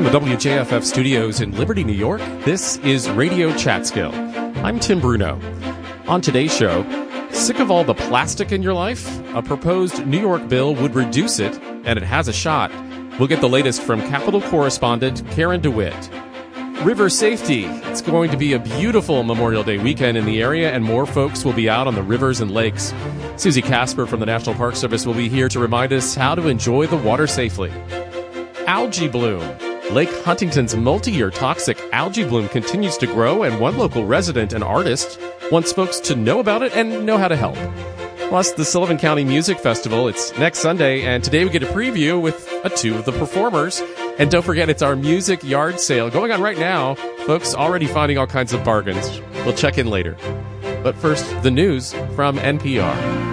From the WJFF studios in Liberty, New York, this is Radio Chatskill. I'm Tim Bruno. On today's show, sick of all the plastic in your life? A proposed New York bill would reduce it, and it has a shot. We'll get the latest from Capitol correspondent Karen DeWitt. River safety. It's going to be a beautiful Memorial Day weekend in the area, and more folks will be out on the rivers and lakes. Susie Casper from the National Park Service will be here to remind us how to enjoy the water safely. Algae bloom. Lake Huntington's multi-year toxic algae bloom continues to grow, and one local resident and artist wants folks to know about it and know how to help. Plus, the Sullivan County Music Festival. It's next Sunday, and today we get a preview with two of the performers. And don't forget, it's our music yard sale going on right now. Folks already finding all kinds of bargains. We'll check in later. But first, the news from NPR.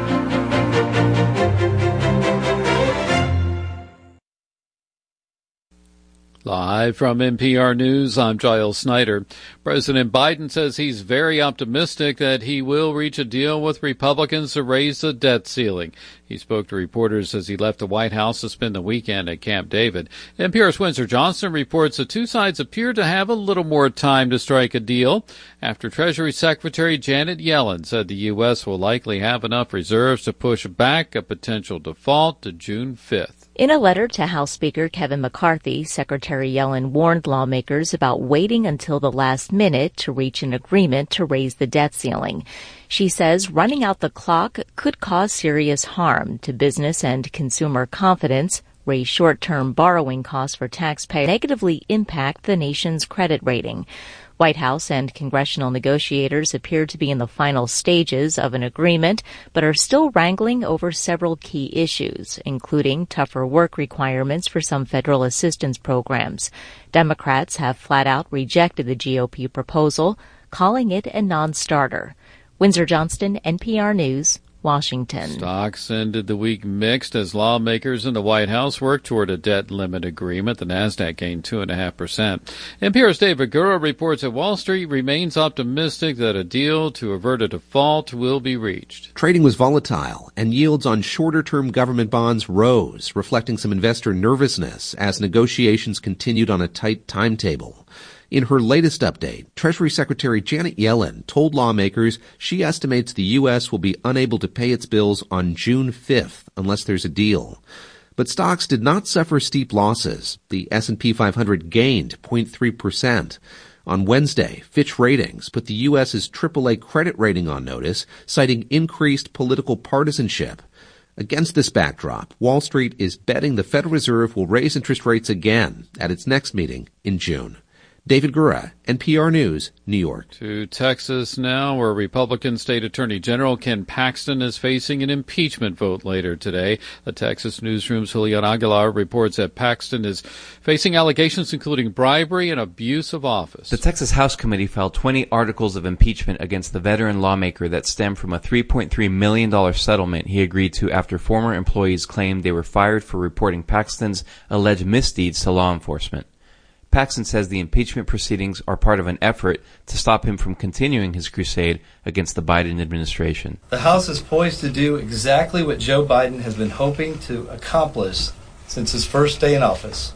Live from NPR News, I'm Giles Snyder. President Biden says he's very optimistic that he will reach a deal with Republicans to raise the debt ceiling. He spoke to reporters as he left the White House to spend the weekend at Camp David. NPR's Windsor Johnston reports the two sides appear to have a little more time to strike a deal after Treasury Secretary Janet Yellen said the U.S. will likely have enough reserves to push back a potential default to June 5th. In a letter to House Speaker Kevin McCarthy, Secretary Yellen warned lawmakers about waiting until the last minute to reach an agreement to raise the debt ceiling. She says running out the clock could cause serious harm to business and consumer confidence, raise short-term borrowing costs for taxpayers, negatively impact the nation's credit rating. White House and congressional negotiators appear to be in the final stages of an agreement, but are still wrangling over several key issues, including tougher work requirements for some federal assistance programs. Democrats have flat out rejected the GOP proposal, calling it a non-starter. Windsor Johnston, NPR News, Washington. Stocks ended the week mixed as lawmakers in the White House worked toward a debt limit agreement. The Nasdaq gained 2.5%. NPR's David Gura reports that Wall Street remains optimistic that a deal to avert a default will be reached. Trading was volatile, and yields on shorter-term government bonds rose, reflecting some investor nervousness as negotiations continued on a tight timetable. In her latest update, Treasury Secretary Janet Yellen told lawmakers she estimates the U.S. will be unable to pay its bills on June 5th unless there's a deal. But stocks did not suffer steep losses. The S&P 500 gained 0.3%. On Wednesday, Fitch Ratings put the U.S.'s AAA credit rating on notice, citing increased political partisanship. Against this backdrop, Wall Street is betting the Federal Reserve will raise interest rates again at its next meeting in June. David Gura, NPR News, New York. To Texas now, where Republican State Attorney General Ken Paxton is facing an impeachment vote later today. The Texas Newsroom's Julian Aguilar reports that Paxton is facing allegations including bribery and abuse of office. The Texas House Committee filed 20 articles of impeachment against the veteran lawmaker that stemmed from a $3.3 million settlement he agreed to after former employees claimed they were fired for reporting Paxton's alleged misdeeds to law enforcement. Paxton says the impeachment proceedings are part of an effort to stop him from continuing his crusade against the Biden administration. The House is poised to do exactly what Joe Biden has been hoping to accomplish since his first day in office: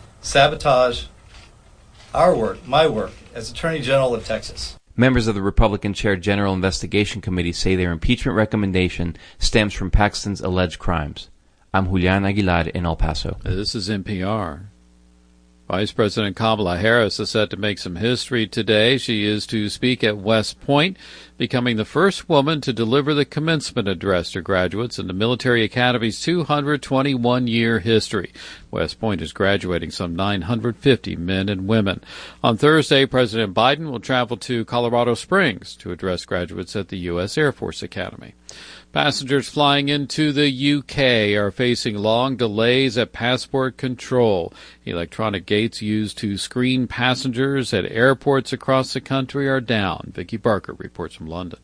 sabotage our work, my work, as Attorney General of Texas. Members of the Republican-chaired General Investigation Committee say their impeachment recommendation stems from Paxton's alleged crimes. I'm Julian Aguilar in El Paso. This is NPR. Vice President Kamala Harris is set to make some history today. She is to speak at West Point, becoming the first woman to deliver the commencement address to graduates in the military academy's 221-year history. West Point is graduating some 950 men and women. On Thursday, President Biden will travel to Colorado Springs to address graduates at the U.S. Air Force Academy. Passengers flying into the UK are facing long delays at passport control. Electronic gates used to screen passengers at airports across the country are down. Vicky Barker reports from London. All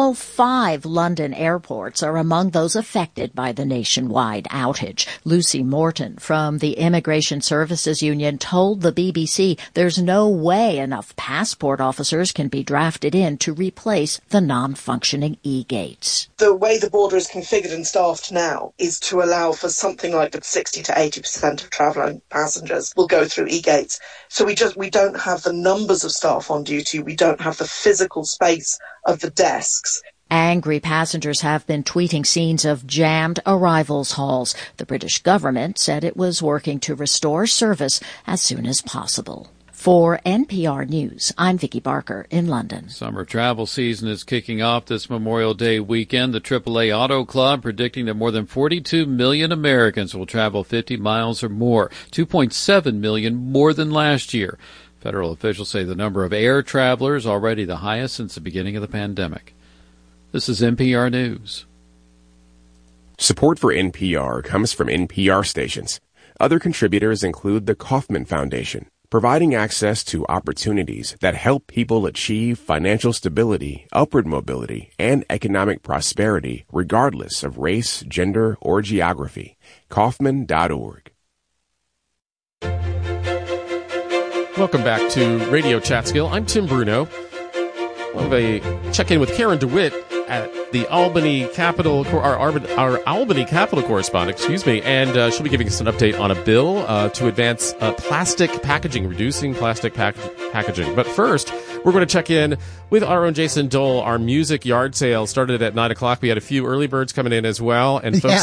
All 5 London airports are among those affected by the nationwide outage. Lucy Morton from the Immigration Services Union told the BBC there's no way enough passport officers can be drafted in to replace the non-functioning e-gates. The way the border is configured and staffed now is to allow for something like 60 to 80% of travelling passengers will go through e-gates. So we don't have the numbers of staff on duty. We don't have the physical space of the desks. Angry passengers have been tweeting scenes of jammed arrivals halls. The British government said it was working to restore service as soon as possible. For NPR News, I'm Vicki Barker in London. Summer travel season is kicking off this Memorial Day weekend. The AAA Auto Club predicting that more than 42 million Americans will travel 50 miles or more, 2.7 million more than last year. Federal officials say the number of air travelers already the highest since the beginning of the pandemic. This is NPR News. Support for NPR comes from NPR stations. Other contributors include the Kauffman Foundation, providing access to opportunities that help people achieve financial stability, upward mobility, and economic prosperity regardless of race, gender, or geography. Kauffman.org. Welcome back to Radio Chatskill. I'm Tim Bruno. We'll have a check-in with Karen DeWitt at the Albany Capitol, our Albany Capitol correspondent, and she'll be giving us an update on a bill to advance plastic packaging, reducing plastic packaging. But first, we're going to check in with our own Jason Dole. Our music yard sale started at 9 o'clock. We had a few early birds coming in as well, and there's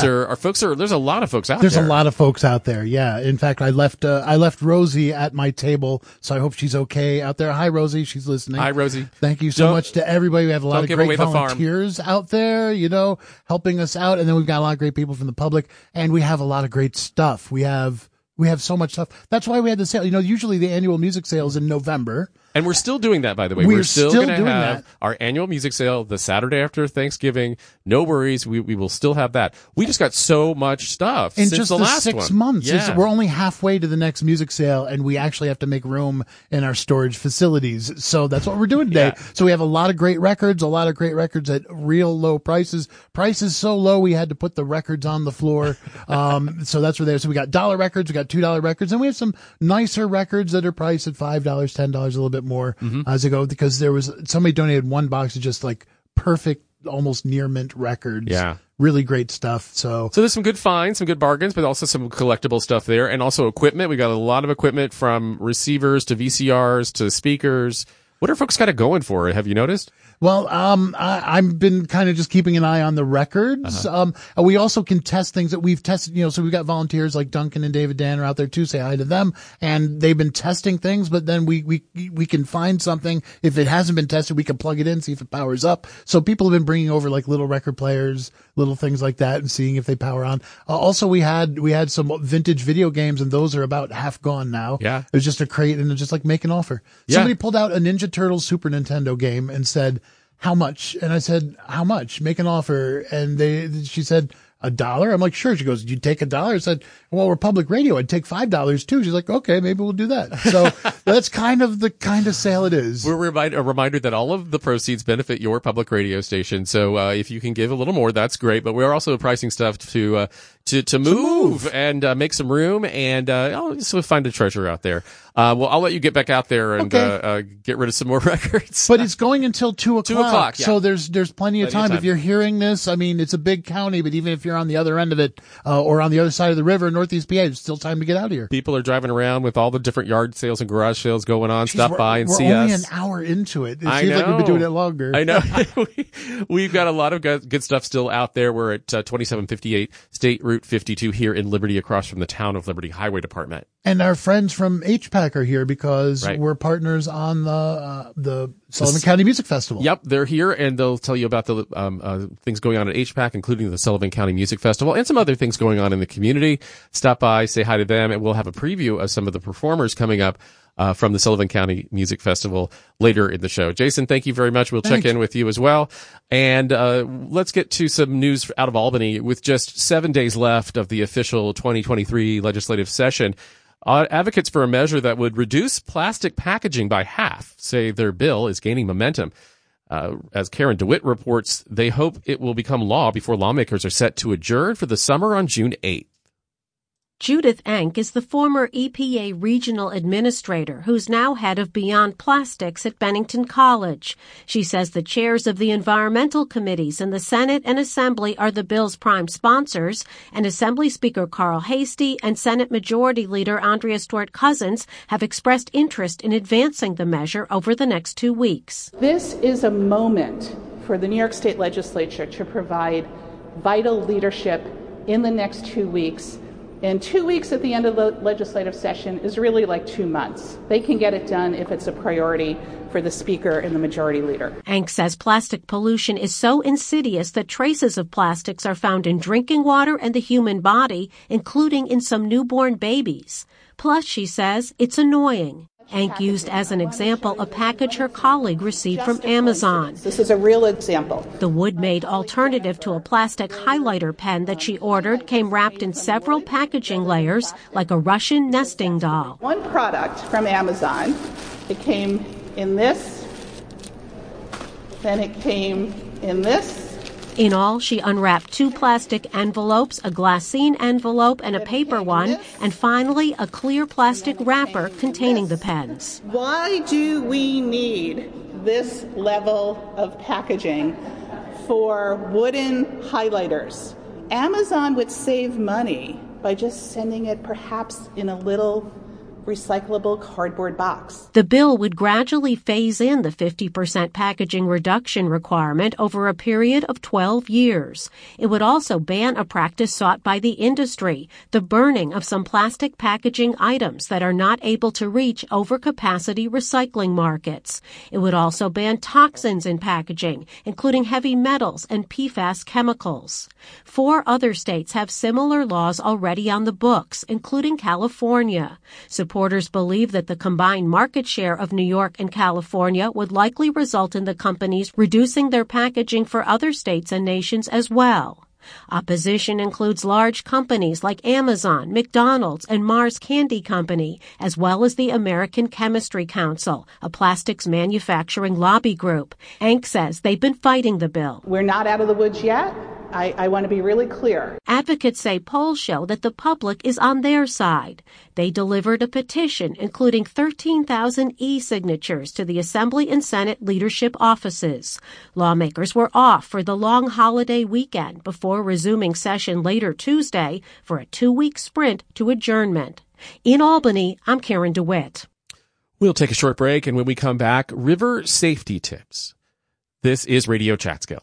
a lot of folks out there. There's a lot of folks out there. Yeah. In fact, I left Rosie at my table, so I hope she's okay out there. Hi, Rosie. She's listening. Hi, Rosie. Thank you so much to everybody. We have a lot of great volunteers out there, helping us out. And then we've got a lot of great people from the public, and we have a lot of great stuff. We have so much stuff. That's why we had the sale. Usually the annual music sale is in November. And we're still doing that, by the way. We're still going to have our annual music sale the Saturday after Thanksgiving. No worries. We will still have that. We just got so much stuff in since just the last 6 months. Yeah. We're only halfway to the next music sale, and we actually have to make room in our storage facilities. So that's what we're doing today. Yeah. So we have a lot of great records at real low prices. Prices so low we had to put the records on the floor. So that's where they are. So we got $1 records, we got $2 records, and we have some nicer records that are priced at $5, $10, a little bit more as they go, because there was somebody donated one box of just like perfect, almost near mint records. Yeah. Really great stuff. So there's some good finds, some good bargains, but also some collectible stuff there, and also equipment. We got a lot of equipment from receivers to VCRs to speakers. What are folks got it going for? Have you noticed? Well, I've been kind of just keeping an eye on the records. We also can test things that we've tested, so we've got volunteers like Duncan and David Dan are out there too. Say hi to them. And they've been testing things, but then we can find something. If it hasn't been tested, we can plug it in, see if it powers up. So people have been bringing over like little record players, little things like that, and seeing if they power on. Also, we had some vintage video games, and those are about half gone now. Yeah. It was just a crate, and it's just like make an offer. Yeah. Somebody pulled out a Ninja Turtles Super Nintendo game and said, "How much?" And I said, "How much? Make an offer." And she said, $1? I'm like, sure. She goes, "You take $1?" I said, "Well, we're public radio. I'd take $5 too." She's like, "Okay, maybe we'll do that." So that's kind of the sale it is. We're a reminder that all of the proceeds benefit your public radio station. So, if you can give a little more, that's great. But we're also pricing stuff to move and make some room, and so find a treasure out there. Well, I'll let you get back out there and get rid of some more records. But it's going until 2 o'clock. 2 o'clock, yeah. So there's plenty of time. If you're hearing this, I mean, it's a big county, but even if you're on the other end of it, or on the other side of the river, Northeast PA, it's still time to get out of here. People are driving around with all the different yard sales and garage sales going on. Stop by and see us. We're only an hour into it. It seems like we've been doing it longer. I know. We've got a lot of good stuff still out there. We're at 2758 State Route 52 here in Liberty, across from the Town of Liberty Highway Department. And our friends from HPAC are here because we're partners on the Sullivan County Music Festival. Yep, they're here, and they'll tell you about the things going on at HPAC, including the Sullivan County Music Festival and some other things going on in the community. Stop by, say hi to them, and we'll have a preview of some of the performers coming up from the Sullivan County Music Festival later in the show. Jason, thank you very much. We'll check in with you as well. And let's get to some news out of Albany. With just 7 days left of the official 2023 legislative session, advocates for a measure that would reduce plastic packaging by half say their bill is gaining momentum. As Karen DeWitt reports, they hope it will become law before lawmakers are set to adjourn for the summer on June 8th. Judith Enck is the former EPA regional administrator who's now head of Beyond Plastics at Bennington College. She says the chairs of the environmental committees in the Senate and Assembly are the bill's prime sponsors, and Assembly Speaker Carl Heastie and Senate Majority Leader Andrea Stewart-Cousins have expressed interest in advancing the measure over the next 2 weeks. This is a moment for the New York State Legislature to provide vital leadership in the next 2 weeks. And 2 weeks at the end of the legislative session is really like 2 months. They can get it done if it's a priority for the Speaker and the Majority Leader. Enck says plastic pollution is so insidious that traces of plastics are found in drinking water and the human body, including in some newborn babies. Plus, she says, it's annoying. Enck used as an example a package her colleague received from Amazon. This is a real example. The wood-made alternative to a plastic highlighter pen that she ordered came wrapped in several packaging layers like a Russian nesting doll. One product from Amazon, it came in this, then it came in this. In all, she unwrapped 2 plastic envelopes, a glassine envelope and a paper one, and finally a clear plastic wrapper containing the pens. Why do we need this level of packaging for wooden highlighters? Amazon would save money by just sending it perhaps in a little recyclable cardboard box. The bill would gradually phase in the 50% packaging reduction requirement over a period of 12 years. It would also ban a practice sought by the industry, the burning of some plastic packaging items that are not able to reach overcapacity recycling markets. It would also ban toxins in packaging, including heavy metals and PFAS chemicals. 4 other states have similar laws already on the books, including California. Supporters believe that the combined market share of New York and California would likely result in the companies reducing their packaging for other states and nations as well. Opposition includes large companies like Amazon, McDonald's, and Mars Candy Company, as well as the American Chemistry Council, a plastics manufacturing lobby group. Enck says they've been fighting the bill. We're not out of the woods yet. I want to be really clear. Advocates say polls show that the public is on their side. They delivered a petition including 13,000 e-signatures to the Assembly and Senate leadership offices. Lawmakers were off for the long holiday weekend before resuming session later Tuesday for a 2-week sprint to adjournment. In Albany, I'm Karen DeWitt. We'll take a short break, and when we come back, river safety tips. This is Radio Chatskill.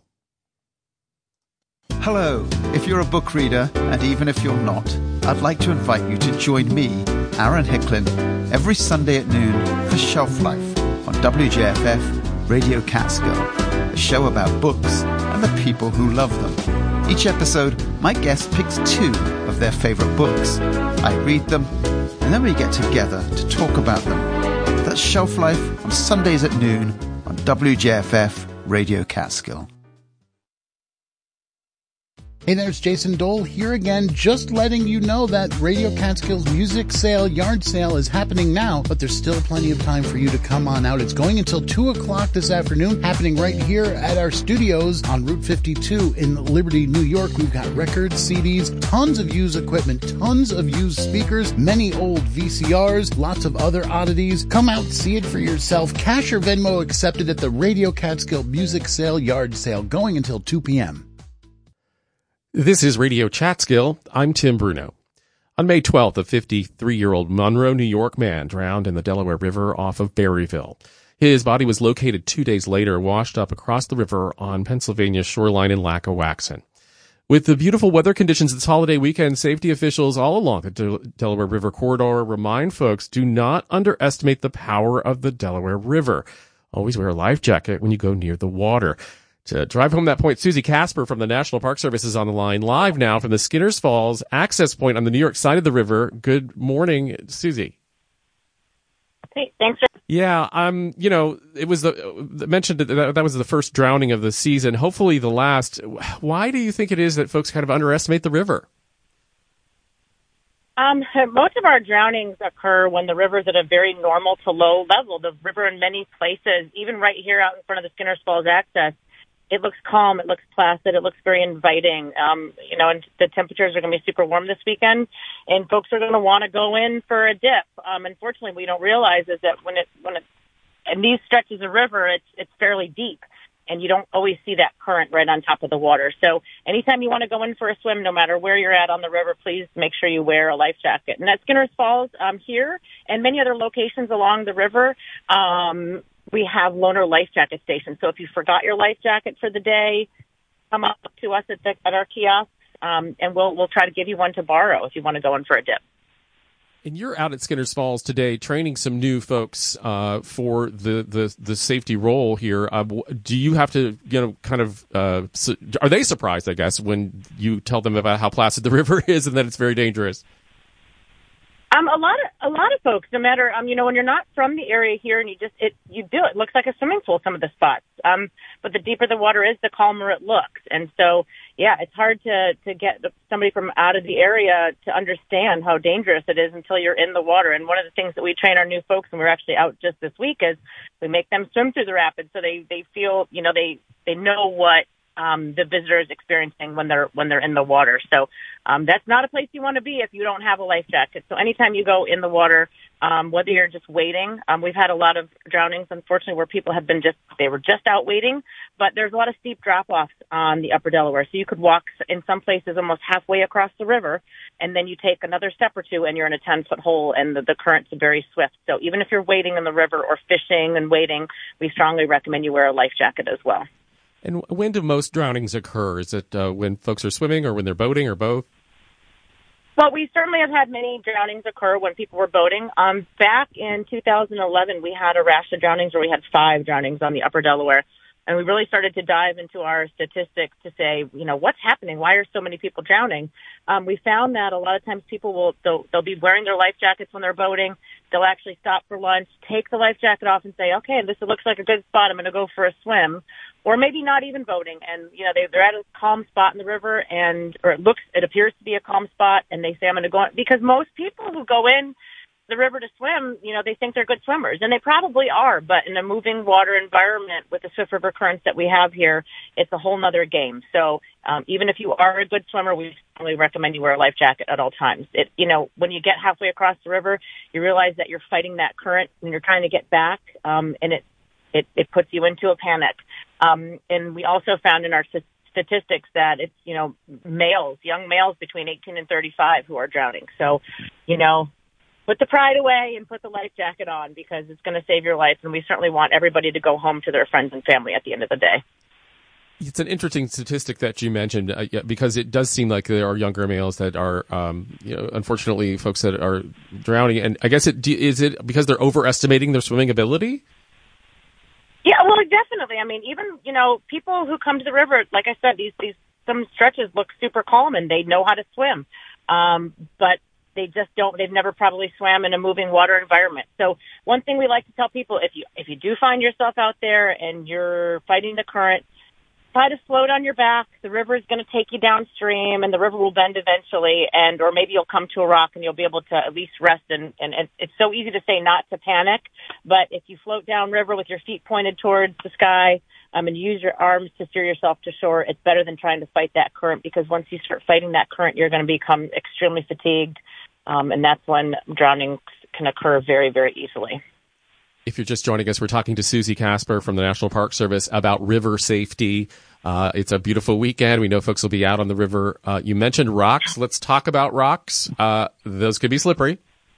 Hello, if you're a book reader, and even if you're not, I'd like to invite you to join me, Aaron Hicklin, every Sunday at noon for Shelf Life on WJFF Radio Catskill, a show about books and the people who love them. Each episode, my guest picks 2 of their favorite books. I read them, and then we get together to talk about them. That's Shelf Life on Sundays at noon on WJFF Radio Catskill. Hey there, it's Jason Dole here again, just letting you know that Radio Catskill's music sale, yard sale is happening now, but there's still plenty of time for you to come on out. It's going until 2 o'clock this afternoon, happening right here at our studios on Route 52 in Liberty, New York. We've got records, CDs, tons of used equipment, tons of used speakers, many old VCRs, lots of other oddities. Come out, see it for yourself. Cash or Venmo accepted at the Radio Catskill music sale, yard sale, going until 2 p.m. This is Radio Chatskill. I'm Tim Bruno. On May 12th, a 53-year-old Monroe, New York man drowned in the Delaware River off of Berryville. His body was located 2 days later, washed up across the river on Pennsylvania's shoreline in Lackawaxen. With the beautiful weather conditions this holiday weekend, safety officials all along the Delaware River corridor remind folks do not underestimate the power of the Delaware River. Always wear a life jacket when you go near the water. To drive home that point, Susie Casper from the National Park Service is on the line live now from the Skinners Falls access point on the New York side of the river. Good morning, Susie. Hey, thanks. Yeah, it was mentioned that was the first drowning of the season, hopefully the last. Why do you think it is that folks kind of underestimate the river? Most of our drownings occur when the river's at a very normal to low level. The river in many places, even right here out in front of the Skinner's Falls access, it looks calm, it looks placid, it looks very inviting. And the temperatures are going to be super warm this weekend, and folks are going to want to go in for a dip. Unfortunately, we don't realize is that when it in these stretches of river, it's fairly deep. And you don't always see that current right on top of the water. So anytime you want to go in for a swim, no matter where you're at on the river, please make sure you wear a life jacket. And at Skinner's Falls here and many other locations along the river, we have loaner life jacket stations. So if you forgot your life jacket for the day, come up to us at our kiosks, and we'll try to give you one to borrow if you want to go in for a dip. And you're out at Skinner's Falls today training some new folks for the safety role here. Do you have to, are they surprised, I guess, when you tell them about how placid the river is and that it's very dangerous? A lot of folks, no matter, when you're not from the area here and it looks like a swimming pool, some of the spots. But the deeper the water is, the calmer it looks. And so, yeah, it's hard to get somebody from out of the area to understand how dangerous it is until you're in the water. And one of the things that we train our new folks, and we're actually out just this week, is we make them swim through the rapids so they feel, they know what the visitor is experiencing when they're in the water. So that's not a place you want to be if you don't have a life jacket. So anytime you go in the water, whether you're just waiting, we've had a lot of drownings, unfortunately, where people have been they were just out waiting, but there's a lot of steep drop-offs on the Upper Delaware. So you could walk in some places almost halfway across the river, and then you take another step or two and you're in a 10-foot hole, and the currents are very swift. So even if you're waiting in the river or fishing and waiting, we strongly recommend you wear a life jacket as well. And when do most drownings occur? Is it when folks are swimming or when they're boating or both? Well, we certainly have had many drownings occur when people were boating. Back in 2011, we had a rash of drownings where we had 5 drownings on the Upper Delaware. And we really started to dive into our statistics to say, what's happening? Why are so many people drowning? We found that a lot of times people they'll be wearing their life jackets when they're boating. They'll actually stop for lunch, take the life jacket off and say, okay, this looks like a good spot. I'm going to go for a swim. Or maybe not even boating. And, they're at a calm spot in the river or it appears to be a calm spot. And they say, I'm going to go on. Because most people who go in the river to swim, they think they're good swimmers, and they probably are, but in a moving water environment with the swift river currents that we have here, it's a whole nother game. So even if you are a good swimmer, we strongly recommend you wear a life jacket at all times. When you get halfway across the river, you realize that you're fighting that current and you're trying to get back, and it puts you into a panic. And we also found in our statistics that it's, young males between 18 and 35 who are drowning. So, put the pride away and put the life jacket on because it's going to save your life. And we certainly want everybody to go home to their friends and family at the end of the day. It's an interesting statistic that you mentioned because it does seem like there are younger males that are, unfortunately, folks that are drowning. And I guess is it because they're overestimating their swimming ability? Yeah, well, definitely. I mean, even, people who come to the river, like I said, some stretches look super calm and they know how to swim. But they just they've never probably swam in a moving water environment. So one thing we like to tell people, if you do find yourself out there and you're fighting the current, try to slow down your back. The river is going to take you downstream and the river will bend eventually, or maybe you'll come to a rock and you'll be able to at least rest. And it's so easy to say not to panic, but if you float down river with your feet pointed towards the sky, and use your arms to steer yourself to shore, it's better than trying to fight that current, because once you start fighting that current, you're going to become extremely fatigued, and that's when drowning can occur very, very easily. If you're just joining us, we're talking to Susie Casper from the National Park Service about river safety. It's a beautiful weekend. We know folks will be out on the river. You mentioned rocks. Let's talk about rocks. Those could be slippery.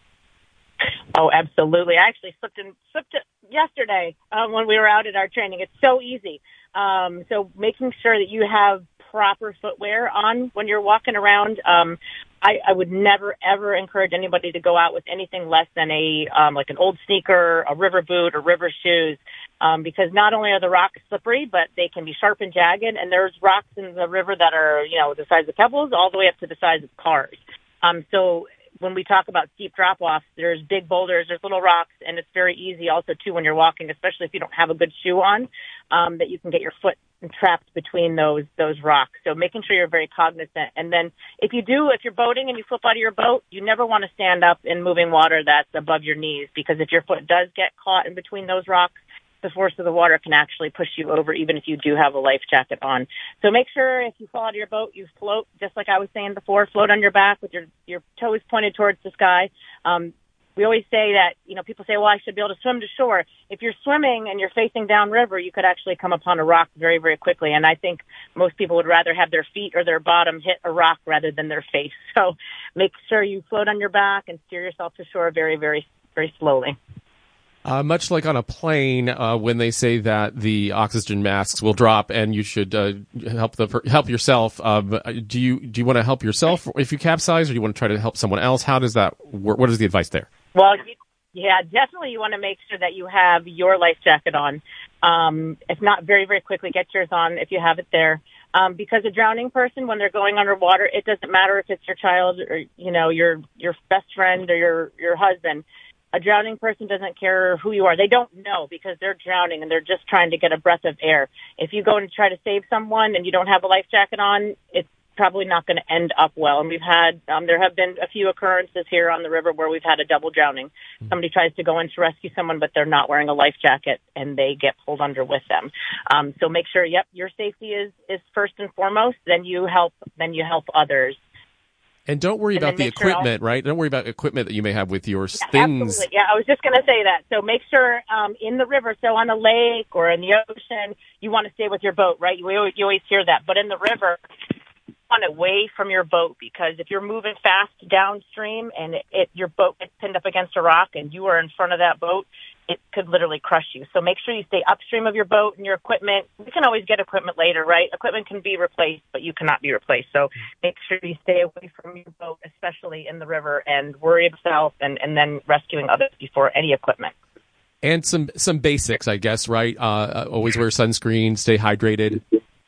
Oh, absolutely. I actually slipped it yesterday when we were out at our training. It's so easy. So making sure that you have proper footwear on when you're walking around. I would never, ever encourage anybody to go out with anything less than like an old sneaker, a river boot, or river shoes, because not only are the rocks slippery, but they can be sharp and jagged. And there's rocks in the river that are, the size of pebbles all the way up to the size of cars. So when we talk about steep drop-offs, there's big boulders, there's little rocks, and it's very easy also, too, when you're walking, especially if you don't have a good shoe on, that you can get your foot trapped between those rocks. So making sure you're very cognizant. And then if you're boating and you flip out of your boat, you never want to stand up in moving water that's above your knees, because if your foot does get caught in between those rocks, the force of the water can actually push you over, even if you do have a life jacket on. So make sure if you fall out of your boat, you float, just like I was saying before, float on your back with your toes pointed towards the sky. We always say that, people say, well, I should be able to swim to shore. If you're swimming and you're facing downriver, you could actually come upon a rock very, very quickly. And I think most people would rather have their feet or their bottom hit a rock rather than their face. So make sure you float on your back and steer yourself to shore very, very, very slowly. Much like on a plane, when they say that the oxygen masks will drop and you should help yourself, do you want to help yourself if you capsize, or do you want to try to help someone else? How does that work? What is the advice there? Well, yeah, definitely you want to make sure that you have your life jacket on. If not, very, very quickly get yours on if you have it there. Because a drowning person, when they're going underwater, it doesn't matter if it's your child or, your best friend or your husband. A drowning person doesn't care who you are. They don't know, because they're drowning and they're just trying to get a breath of air. If you go and try to save someone and you don't have a life jacket on, it's probably not going to end up well. And we've had, there have been a few occurrences here on the river where we've had a double drowning. Somebody tries to go in to rescue someone, but they're not wearing a life jacket and they get pulled under with them. So make sure, your safety is first and foremost. Then you help others. And don't worry about the equipment, right? Don't worry about equipment that you may have with your things. Absolutely. Yeah, I was just going to say that. So make sure in the river, so on a lake or in the ocean, you want to stay with your boat, right? You always hear that. But in the river, you want away from your boat, because if you're moving fast downstream and your boat gets pinned up against a rock and you are in front of that boat, it could literally crush you. So make sure you stay upstream of your boat and your equipment. We can always get equipment later, right? Equipment can be replaced, but you cannot be replaced. So make sure you stay away from your boat, especially in the river, and worry yourself and then rescuing others before any equipment. And some basics, I guess, right? Always wear sunscreen, stay hydrated.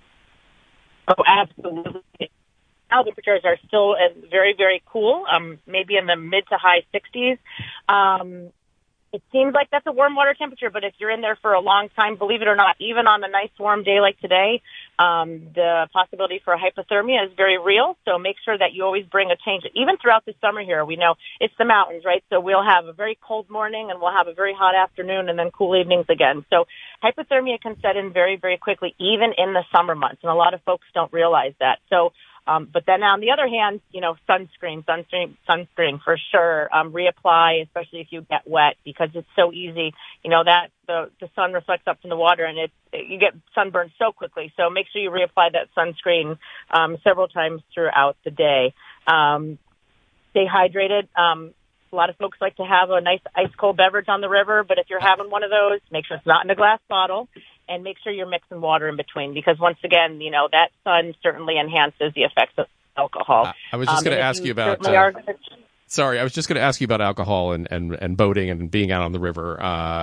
Oh, absolutely. Now the temperatures are still very, very cool, maybe in the mid to high 60s. It seems like that's a warm water temperature, but if you're in there for a long time, believe it or not, even on a nice warm day like today, the possibility for hypothermia is very real. So make sure that you always bring a change. Even throughout the summer here, we know it's the mountains, right? So we'll have a very cold morning and we'll have a very hot afternoon and then cool evenings again. So hypothermia can set in very, very quickly, even in the summer months. And a lot of folks don't realize that. So but then on the other hand, sunscreen for sure. Reapply, especially if you get wet, because it's so easy. That the sun reflects up from the water and you get sunburned so quickly. So make sure you reapply that sunscreen several times throughout the day. Stay hydrated. A lot of folks like to have a nice ice cold beverage on the river, but if you're having one of those, make sure it's not in a glass bottle. And make sure you're mixing water in between, because once again, that sun certainly enhances the effects of alcohol. I was just going to ask you about. Sorry, I was just going to ask you about alcohol and boating and being out on the river.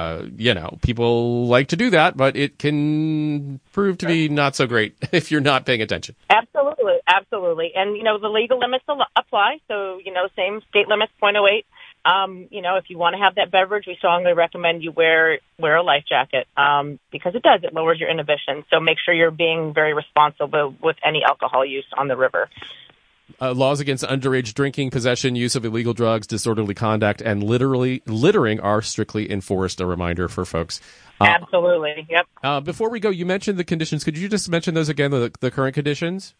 People like to do that, but it can prove to be not so great if you're not paying attention. Absolutely. And, the legal limits apply. So, same state limits, 0.08. If you want to have that beverage, we strongly recommend you wear a life jacket, because it lowers your inhibition. So make sure you're being very responsible with any alcohol use on the river. Laws against underage drinking, possession, use of illegal drugs, disorderly conduct, and littering are strictly enforced. A reminder for folks. Absolutely. Yep. Before we go, you mentioned the conditions. Could you just mention those again, the current conditions?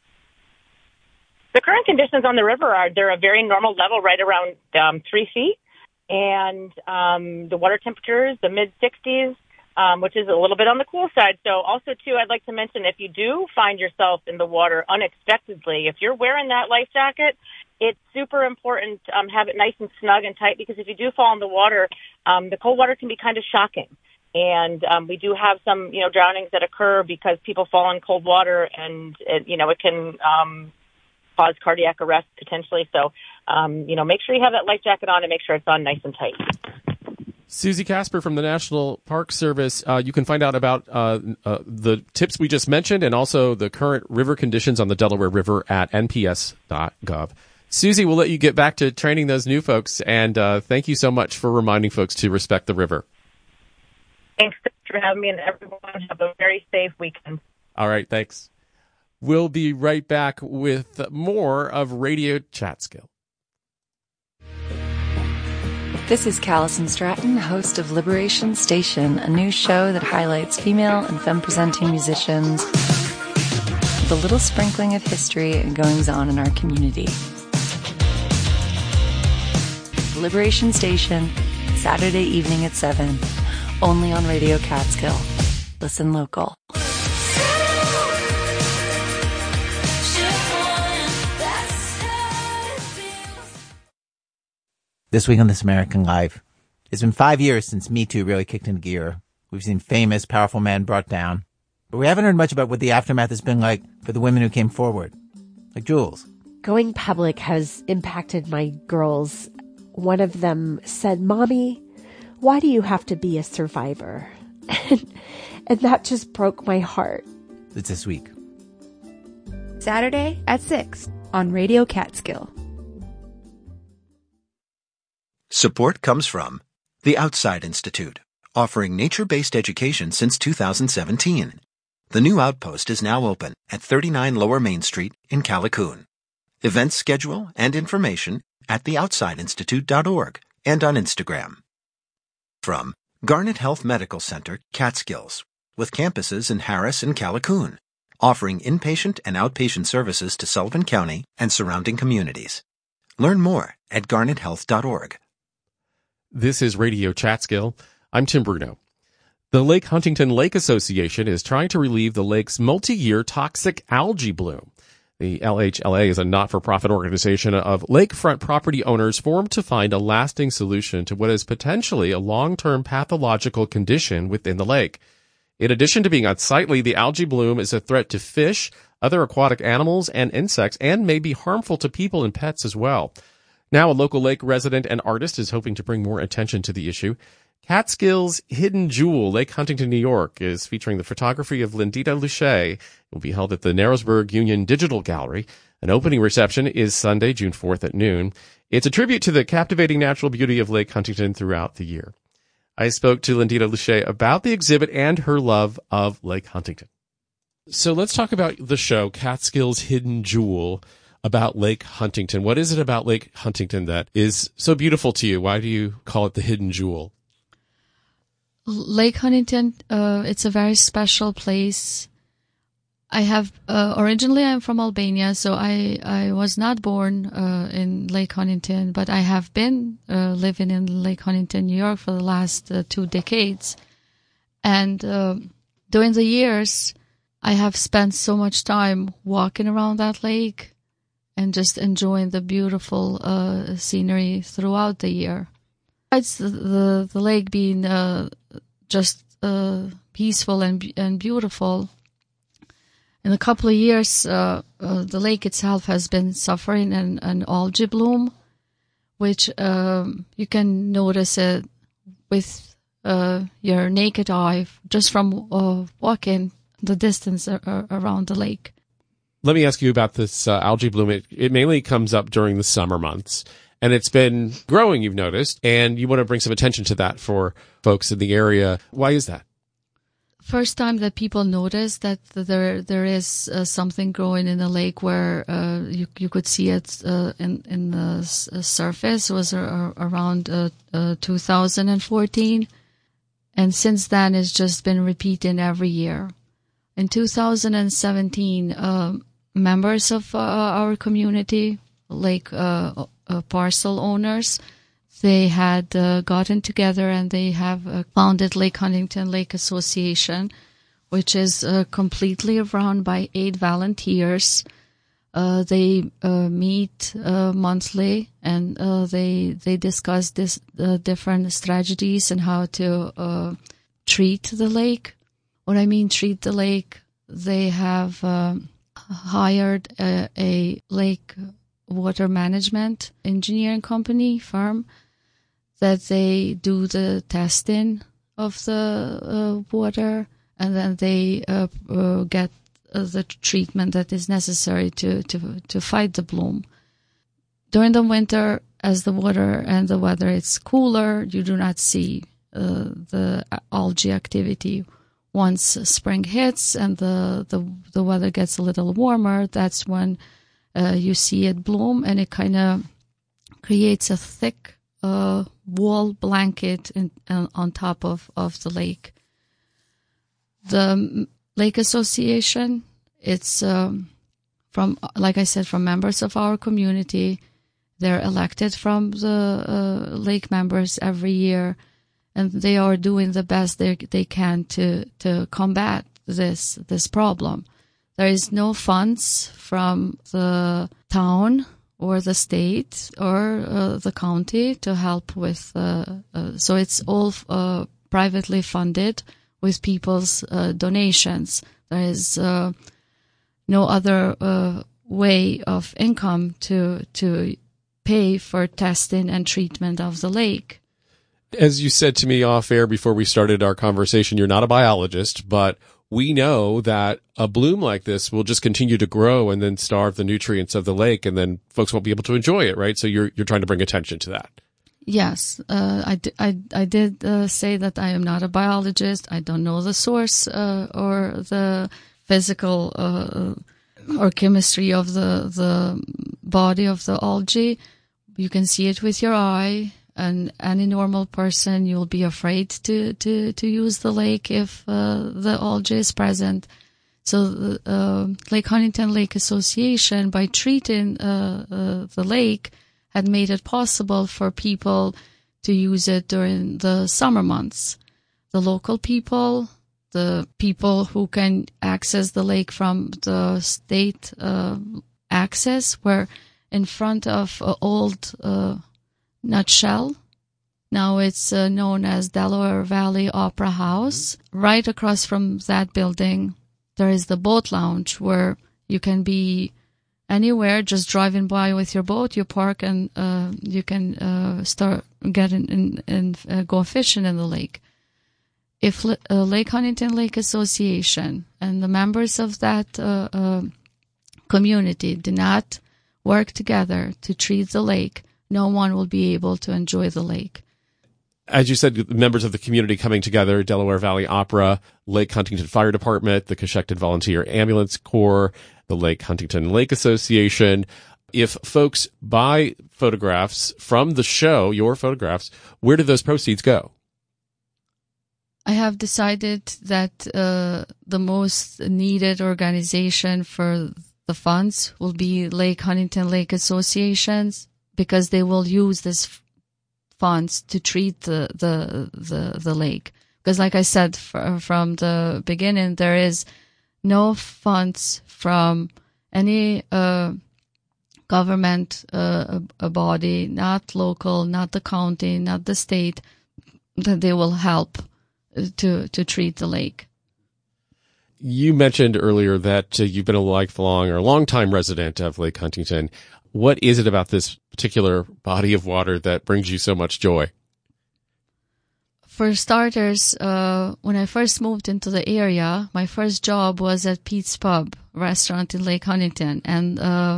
The current conditions on the river they're a very normal level, right around 3 feet. And the water temperature is the mid-60s, which is a little bit on the cool side. So also, too, I'd like to mention, if you do find yourself in the water unexpectedly, if you're wearing that life jacket, it's super important to have it nice and snug and tight, because if you do fall in the water, the cold water can be kind of shocking. And we do have some, drownings that occur because people fall in cold water, and, it can cause cardiac arrest potentially. So, make sure you have that life jacket on and make sure it's on nice and tight. Susie Casper from the National Park Service. You can find out about the tips we just mentioned and also the current river conditions on the Delaware River at nps.gov. Susie, we'll let you get back to training those new folks, and thank you so much for reminding folks to respect the river. Thanks for having me, and everyone have a very safe weekend. All right, thanks. We'll be right back with more of Radio Chatskill. This is Callison Stratton, host of Liberation Station, a new show that highlights female and femme-presenting musicians with a little sprinkling of history and goings-on in our community. Liberation Station, Saturday evening at 7, only on Radio Catskill. Listen local. This week on This American Life, it's been 5 years since Me Too really kicked into gear. We've seen famous, powerful men brought down, but we haven't heard much about what the aftermath has been like for the women who came forward, like Jules. Going public has impacted my girls. One of them said, "Mommy, why do you have to be a survivor?" And that just broke my heart. It's this week. Saturday at 6 on Radio Catskill. Support comes from The Outside Institute, offering nature-based education since 2017. The new outpost is now open at 39 Lower Main Street in Callicoon. Event schedule and information at theoutsideinstitute.org and on Instagram. From Garnet Health Medical Center, Catskills, with campuses in Harris and Callicoon, offering inpatient and outpatient services to Sullivan County and surrounding communities. Learn more at garnethealth.org. This is Radio Chatskill. I'm Tim Bruno. The Lake Huntington Lake Association is trying to relieve the lake's multi-year toxic algae bloom. The LHLA is a not-for-profit organization of lakefront property owners formed to find a lasting solution to what is potentially a long-term pathological condition within the lake. In addition to being unsightly, the algae bloom is a threat to fish, other aquatic animals, and insects, and may be harmful to people and pets as well. Now, a local lake resident and artist is hoping to bring more attention to the issue. Catskill's Hidden Jewel, Lake Huntington, New York, is featuring the photography of Lindita Luce. It will be held at the Narrowsburg Union Digital Gallery. An opening reception is Sunday, June 4th at noon. It's a tribute to the captivating natural beauty of Lake Huntington throughout the year. I spoke to Lindita Luce about the exhibit and her love of Lake Huntington. So let's talk about the show, Catskill's Hidden Jewel, about Lake Huntington. What is it about Lake Huntington that is so beautiful to you? Why do you call it the Hidden Jewel? Lake Huntington, it's a very special place. I have, originally I'm from Albania, so I was not born in Lake Huntington, but I have been living in Lake Huntington, New York for the last 2 decades. And during the years, I have spent so much time walking around that lake and just enjoying the beautiful scenery throughout the year. Besides the lake being just peaceful and beautiful, in a couple of years, the lake itself has been suffering an algae bloom, which you can notice it with your naked eye just from walking the distance around the lake. Let me ask you about this algae bloom. It mainly comes up during the summer months, and it's been growing, you've noticed, and you want to bring some attention to that for folks in the area. Why is that? First time that people noticed that there is something growing in the lake where you could see it in the surface was around 2014, and since then it's just been repeating every year. In 2017, members of our community, lake parcel owners, they had gotten together and they have founded Lake Huntington Lake Association, which is completely run by 8 volunteers. They meet monthly and they discuss different strategies and how to treat the lake. What I mean treat the lake, they have hired a lake water management engineering company firm that they do the testing of the water, and then they get the treatment that is necessary to fight the bloom. During the winter, as the water and the weather is cooler, you do not see the algae activity. once spring hits and the weather gets a little warmer, that's when you see it bloom, and it kind of creates a thick wall blanket on top of the lake. The Lake Association, it's from, like I said, from members of our community. They're elected from the lake members every year, and they are doing the best they can to combat this problem. There is no funds from the town or the state or the county to help with, so it's all privately funded with people's donations. There is no other way of income to pay for testing and treatment of the lake. As you said to me off air before we started our conversation, you're not a biologist, but we know that a bloom like this will just continue to grow and then starve the nutrients of the lake, and then folks won't be able to enjoy it, right? So you're trying to bring attention to that. Yes, I did say that I am not a biologist. I don't know the source or the physical or chemistry of the body of the algae. You can see it with your eye, and any normal person, you'll be afraid to use the lake if the algae is present. So the Lake Huntington Lake Association, by treating the lake, had made it possible for people to use it during the summer months. The local people, the people who can access the lake from the state access, were in front of an old nutshell. Now it's known as Delaware Valley Opera House. Right across from that building, there is the boat lounge where you can be anywhere, just driving by with your boat. You park and you can start getting and go fishing in the lake. If Lake Huntington Lake Association and the members of that community do not work together to treat the lake, no one will be able to enjoy the lake. As you said, members of the community coming together, Delaware Valley Opera, Lake Huntington Fire Department, the Coshocton Volunteer Ambulance Corps, the Lake Huntington Lake Association. If folks buy photographs from the show, your photographs, where do those proceeds go? I have decided that the most needed organization for the funds will be Lake Huntington Lake Associations, because they will use this funds to treat the lake. Because like I said from the beginning, there is no funds from any government body, not local, not the county, not the state, that they will help to treat the lake. You mentioned earlier that you've been a lifelong or long-time resident of Lake Huntington. What is it about this particular body of water that brings you so much joy? For starters, when I first moved into the area, my first job was at Pete's Pub restaurant in Lake Huntington, and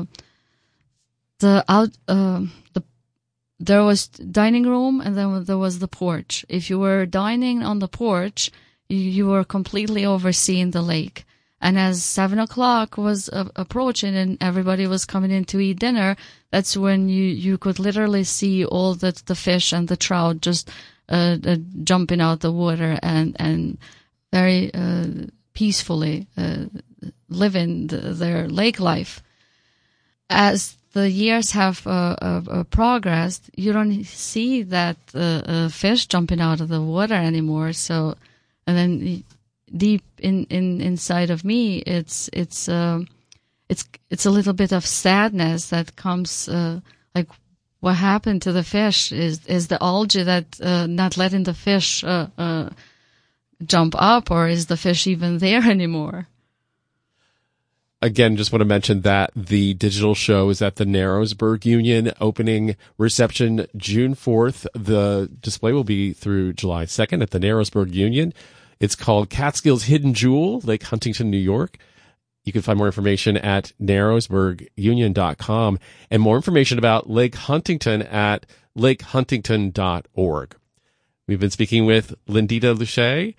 there was dining room, and then there was the porch. If you were dining on the porch, you were completely overseeing the lake. And as 7 o'clock was approaching and everybody was coming in to eat dinner, that's when you could literally see all the fish and the trout just jumping out the water and very peacefully living their lake life. As the years have progressed, you don't see that fish jumping out of the water anymore. So, and then deep inside of me, it's a little bit of sadness that comes, like what happened to the fish is the algae that not letting the fish jump up, or is the fish even there anymore? Again, just want to mention that the digital show is at the Narrowsburg Union, opening reception June 4th. The display will be through July 2nd at the Narrowsburg Union. It's called Catskills Hidden Jewel, Lake Huntington, New York. You can find more information at narrowsburgunion.com and more information about Lake Huntington at lakehuntington.org. We've been speaking with Lindita Luce,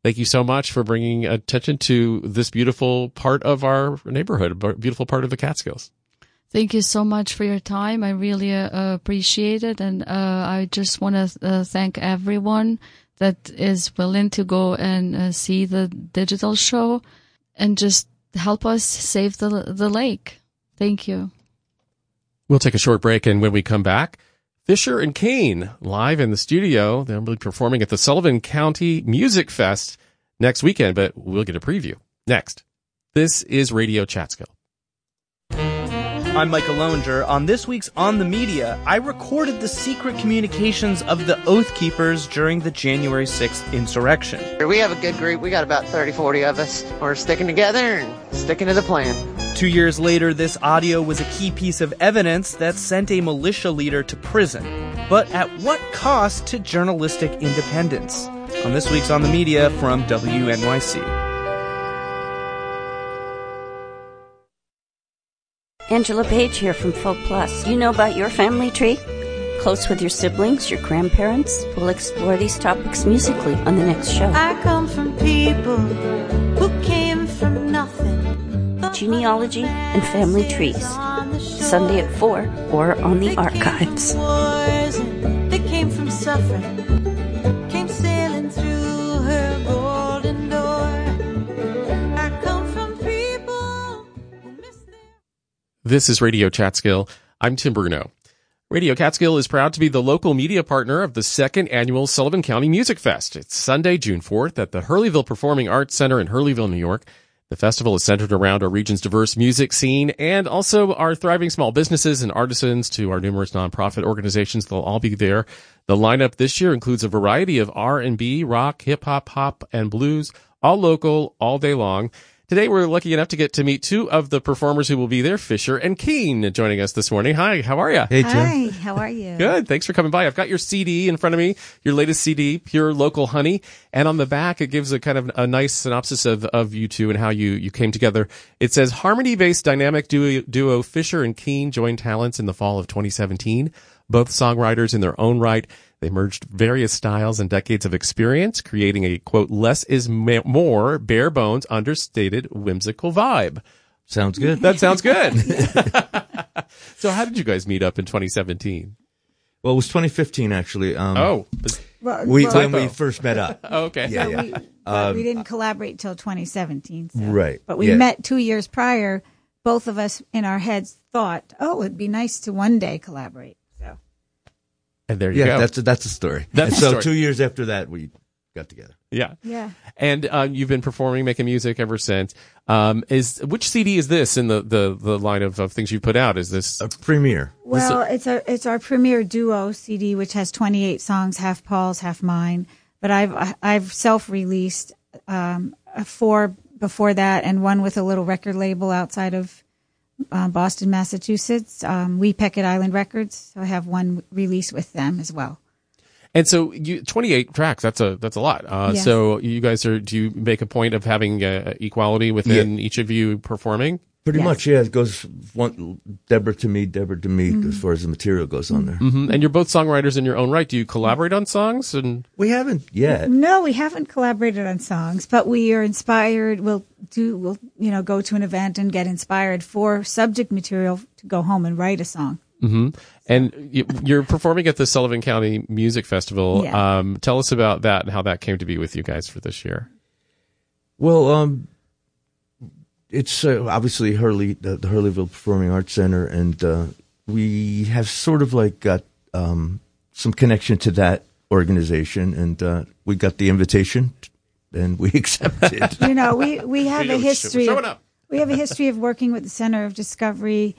Thank you so much for bringing attention to this beautiful part of our neighborhood, a beautiful part of the Catskills. Thank you so much for your time. I really appreciate it. And I just want to thank everyone that is willing to go and see the digital show and just help us save the lake. Thank you. We'll take a short break, and when we come back, Fisher and Kane live in the studio. They'll be performing at the Sullivan County Music Fest next weekend, but we'll get a preview next. This is Radio Chatskill. I'm Michael Lowinger. On this week's On the Media, I recorded the secret communications of the Oath Keepers during the January 6th insurrection. We have a good group. We got about 30, 40 of us. We're sticking together and sticking to the plan. 2 years later, this audio was a key piece of evidence that sent a militia leader to prison. But at what cost to journalistic independence? On this week's On the Media from WNYC. Angela Page here from Folk Plus. You know about your family tree? Close with your siblings, your grandparents? We'll explore these topics musically on the next show. I come from people who came from nothing. Genealogy and family trees. Sunday at 4 or on the archives. They came from suffering, came sailing through her golden door. I come from people who miss their... This is Radio Chatskill. I'm Tim Bruno. Radio Catskill is proud to be the local media partner of the second annual Sullivan County Music Fest. It's Sunday, June 4th at the Hurleyville Performing Arts Center in Hurleyville, New York. The festival is centered around our region's diverse music scene and also our thriving small businesses and artisans to our numerous nonprofit organizations. They'll all be there. The lineup this year includes a variety of R&B, rock, hip-hop, pop, and blues, all local, all day long. Today, we're lucky enough to get to meet two of the performers who will be there, Fisher and Kane, joining us this morning. Hi, how are you? Hey, Jim. Hi, how are you? Good. Thanks for coming by. I've got your CD in front of me, your latest CD, Pure Local Honey. And on the back, it gives a kind of a nice synopsis of you two and how you came together. It says, harmony-based dynamic duo Fisher and Kane joined talents in the fall of 2017. Both songwriters in their own right. They merged various styles and decades of experience, creating a, quote, less is more, bare bones, understated, whimsical vibe. Sounds good. That sounds good. So how did you guys meet up in 2017? Well, it was 2015, actually. When we first met up. Oh, okay. Yeah. We didn't collaborate till 2017. So. Right. But we met 2 years prior. Both of us in our heads thought, it'd be nice to one day collaborate. And there you go. That's a story. That's so story. 2 years after that, we got together. Yeah. Yeah. And you've been performing, making music ever since. Which CD is this in the line of things you put out? Is this a premiere? Well, it's our premiere duo CD, which has 28 songs, half Paul's, half mine. But I've self-released 4 before that, and one with a little record label outside of Boston, Massachusetts, Weepecket Island Records. So I have one release with them as well. And so 28 tracks, that's a lot. Yes. So you guys do you make a point of having equality within each of you performing? Pretty much, yeah. It goes Deborah to me, as far as the material goes on there. Mm-hmm. And you're both songwriters in your own right. Do you collaborate on songs? And we haven't yet. No, we haven't collaborated on songs, but we are inspired. We'll go to an event and get inspired for subject material to go home and write a song. Mm-hmm. And you're performing at the Sullivan County Music Festival. Yeah. Tell us about that and how that came to be with you guys for this year. Well, it's obviously the Hurleyville Performing Arts Center, and we have sort of like got some connection to that organization, and we got the invitation, and we accepted. We have a history. We have a history of working with the Center of Discovery.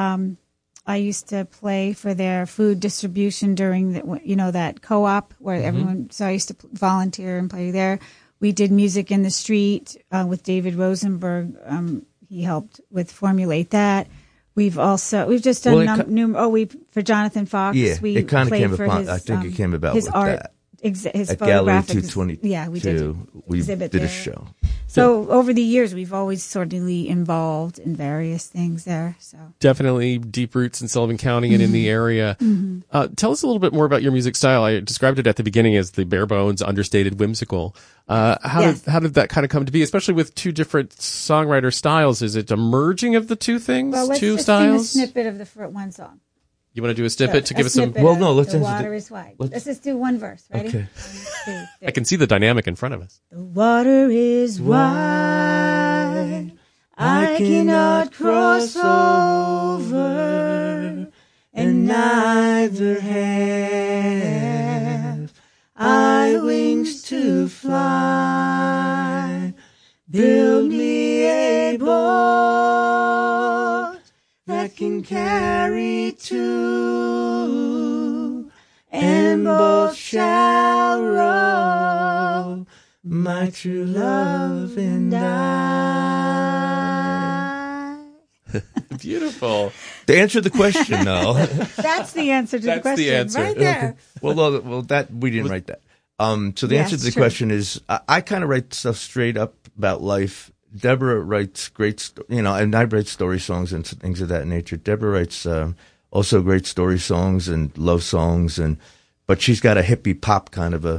I used to play for their food distribution during that co-op where everyone. So I used to volunteer and play there. We did Music in the Street with David Rosenberg. He helped formulate that. We've just done for Jonathan Fox. Yeah, we it kind of came for upon. his, I think it came about his with art that. his at photographic. Gallery 222. Yeah, we did. We exhibit did there. a show. So over the years, we've always sort of involved in various things there. So definitely deep roots in Sullivan County and in the area. Tell us a little bit more about your music style. I described it at the beginning as the bare bones, understated, whimsical. How did that kind of come to be, especially with two different songwriter styles? Is it a merging of the two things, let's two just styles? sing a snippet of the one song. You want to do a snippet to give us some? Well, no, let's. The water is wide. Let's just do one verse. Ready? Okay. 1, 2, 3. I can see the dynamic in front of us. The water is wide. I cannot cross over, and neither have I wings to fly. Build me a boat that can carry two, and both shall row, my true love and I. Beautiful. To answer the question, though. That's the answer to the question. The answer. Right there. Well, that we didn't write that. So the answer to the question is, I kind of write stuff straight up about life. Deborah writes great, and I write story songs and things of that nature. Deborah writes also great story songs and love songs, but she's got a hippie pop kind of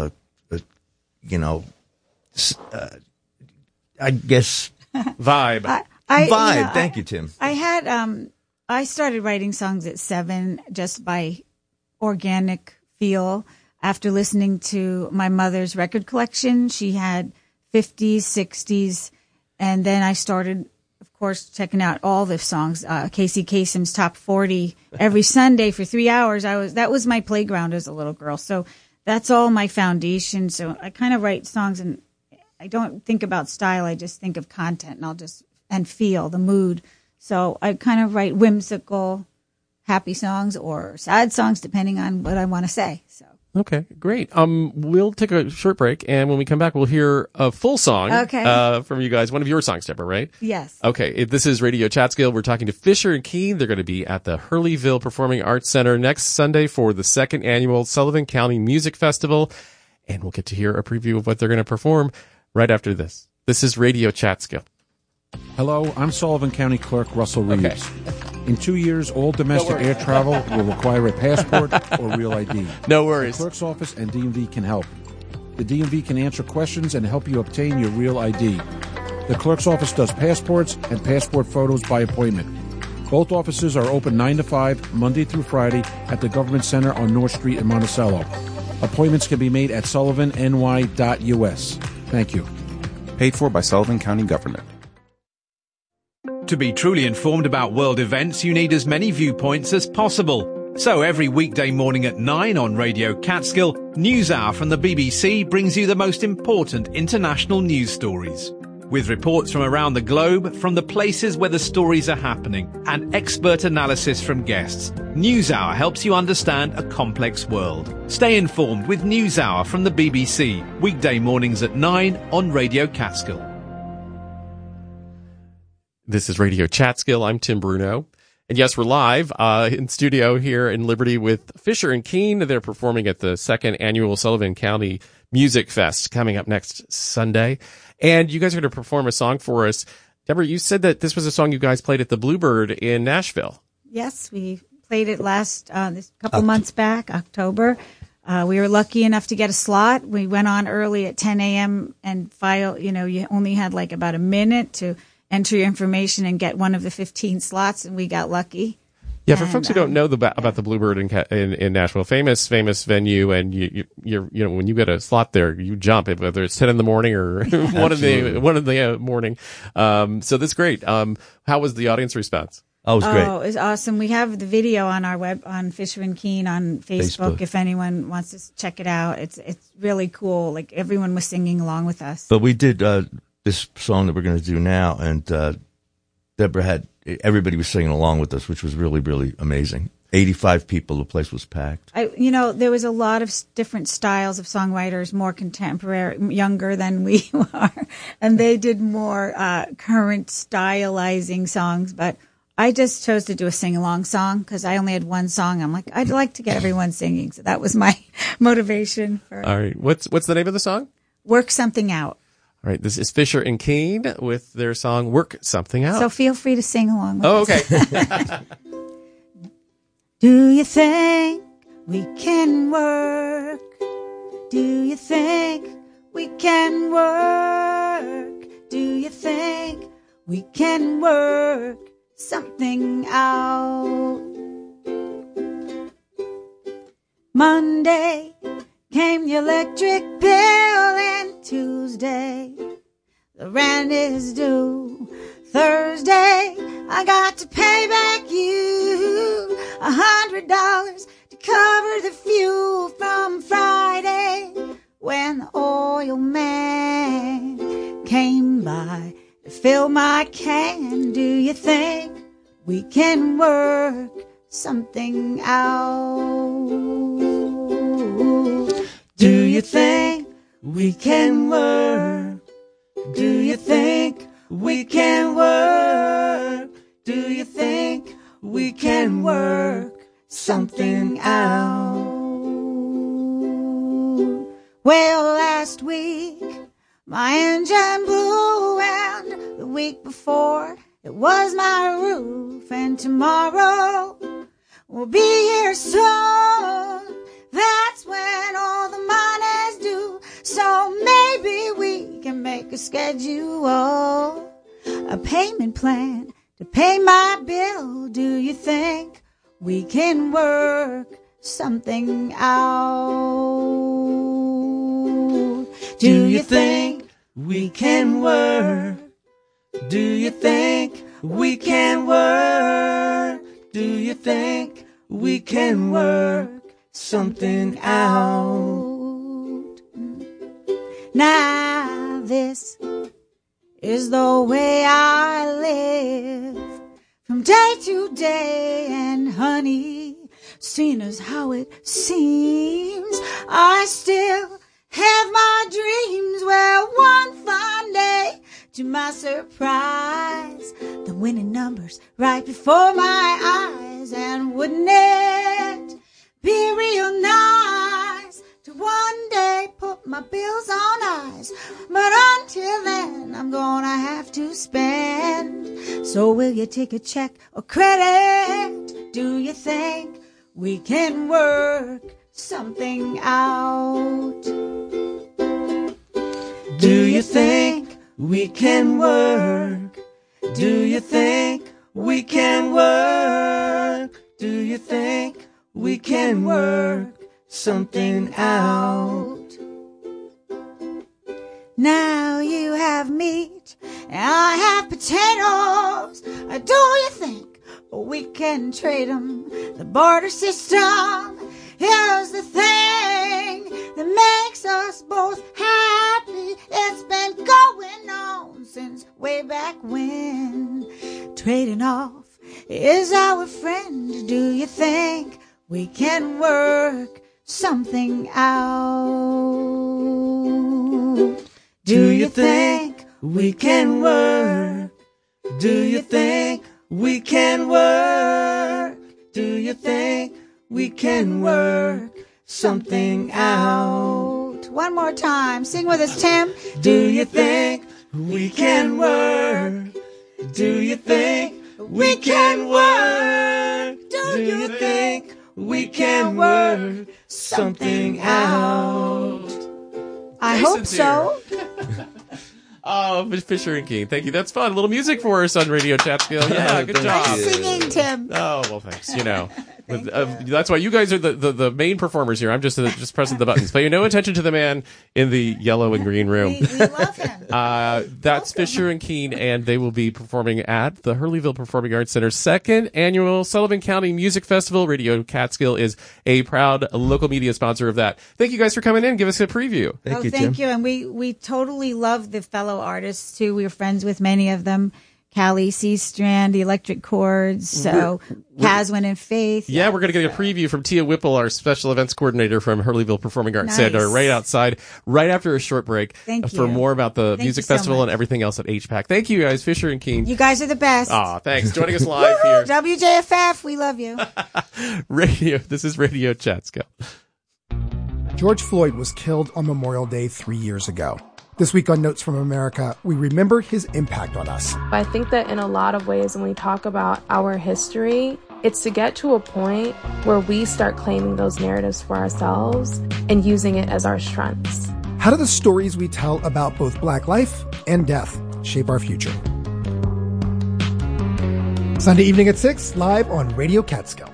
I guess vibe. Vibe. Thank you, Tim. I had I started writing songs at 7 just by organic feel after listening to my mother's record collection. She had 50s, 60s, and then I started, of course, checking out all the songs. Casey Kasem's Top 40 every Sunday for 3 hours. That was my playground as a little girl. So that's all my foundation. So I kind of write songs, and I don't think about style. I just think of content, and feel the mood. So I kind of write whimsical, happy songs or sad songs, depending on what I want to say. So. Okay, great. We'll take a short break, and when we come back, we'll hear a full song from you guys. One of your songs, Deborah, right? Yes. Okay, this is Radio Chatskill. We're talking to Fisher and Keene. They're going to be at the Hurleyville Performing Arts Center next Sunday for the 2nd annual Sullivan County Music Festival, and we'll get to hear a preview of what they're going to perform right after this. This is Radio Chatskill. Hello, I'm Sullivan County Clerk Russell Reeves. In 2 years, all domestic air travel will require a passport or real ID. No worries. The clerk's office and DMV can help. The DMV can answer questions and help you obtain your real ID. The clerk's office does passports and passport photos by appointment. Both offices are open 9 to 5, Monday through Friday, at the Government Center on North Street in Monticello. Appointments can be made at sullivanny.us. Thank you. Paid for by Sullivan County Government. To be truly informed about world events, you need as many viewpoints as possible. So every weekday morning at 9 on Radio Catskill, NewsHour from the BBC brings you the most important international news stories. With reports from around the globe, from the places where the stories are happening, and expert analysis from guests, NewsHour helps you understand a complex world. Stay informed with NewsHour from the BBC, weekday mornings at 9 on Radio Catskill. This is Radio Chatskill. I'm Tim Bruno. And yes, we're live in studio here in Liberty with Fisher and Keene. They're performing at the 2nd annual Sullivan County Music Fest coming up next Sunday. And you guys are going to perform a song for us. Deborah, you said that this was a song you guys played at the Bluebird in Nashville. Yes, we played it this couple months back, October. We were lucky enough to get a slot. We went on early at 10 a.m. and you only had like about a minute to enter your information and get one of the 15 slots, and we got lucky. Yeah, for folks who don't know about the Bluebird in Nashville, famous venue, and you when you get a slot there, you jump, whether it's 10 in the morning or one in the morning. So that's great. How was the audience response? Oh, it was great. Oh, it was awesome. We have the video on our on Fisher and Keene on Facebook. If anyone wants to check it out, it's really cool. Like everyone was singing along with us. But we did this song that we're going to do now, and Deborah everybody was singing along with us, which was really, really amazing. 85 people, the place was packed. There was a lot of different styles of songwriters, more contemporary, younger than we are, and they did more current stylizing songs. But I just chose to do a sing-along song because I only had one song. I'm like, I'd like to get everyone singing. So that was my motivation. All right. What's the name of the song? Work Something Out. All right. This is Fisher and Keene with their song Work Something Out. So feel free to sing along with us. Okay. Do you think we can work? Do you think we can work? Do you think we can work something out? Monday came the electric bill, and Tuesday the rent is due. Thursday I got to pay back you $100 to cover the fuel from Friday when the oil man came by to fill my can. Do you think we can work something out? Do you think we can work? Do you think we can work? Do you think we can work something out? Well, last week my engine blew, and the week before it was my roof, and tomorrow we'll be here soon. That's when all the money's due. So maybe we can make a schedule, a payment plan to pay my bill. Do you think we can work something out? Do you think we can work? Do you think we can work? Do you think we can work something out? Now this is the way I live from day to day, and honey, seen as how it seems, I still have my dreams. Well, one fine day, to my surprise, the winning numbers right before my eyes. And wouldn't it be real nice to one day put my bills on ice? But until then, I'm gonna have to spend. So will you take a check or credit? Do you think we can work something out? Do you think we can work? Do you think we can work? Do you think we can work something out? Now you have meat and I have potatoes. Do you think we can trade them? The barter system is the thing that makes us both happy. It's been going on since way back when. Trading off is our friend. Do you think we can work something out? Do you think we can work? Do you think we can work? Do you think we can work something out? One more time. Sing with us, Tim. Do you think we can work? Do you think we can work? Do you think we can work something out? I hope so. Oh, Fisher and Keene, thank you. That's fun. A little music for us on Radio Chatskill. Yeah, good job. Nice singing, Tim. Oh, well, thanks. You know, that's why you guys are the main performers here. I'm just pressing the buttons. Pay no attention to the man in the yellow and green room. We love him. That's Fisher and Keene, and they will be performing at the Hurleyville Performing Arts Center's second annual Sullivan County Music Festival. Radio Catskill is a proud local media sponsor of that. Thank you guys for coming in. Give us a preview. Thank you. And we totally love the fellow artists too. We were friends with many of them. Callie C-Strand, the Electric Chords, so Caswin and Faith. Yeah, we're going to get a preview from Tia Whipple, our special events coordinator from Hurleyville Performing Arts Center, right outside, right after a short break. Thank for you. more about the music so festival much. and everything else at HPAC. Thank you, guys. Fisher and Keene. You guys are the best. Aw, thanks. Joining us live here. WJFF, we love you. This is Radio Chatskill. George Floyd was killed on Memorial Day 3 years ago. This week on Notes from America, we remember his impact on us. I think that in a lot of ways, when we talk about our history, it's to get to a point where we start claiming those narratives for ourselves and using it as our strengths. How do the stories we tell about both Black life and death shape our future? Sunday evening at 6, live on Radio Catskill.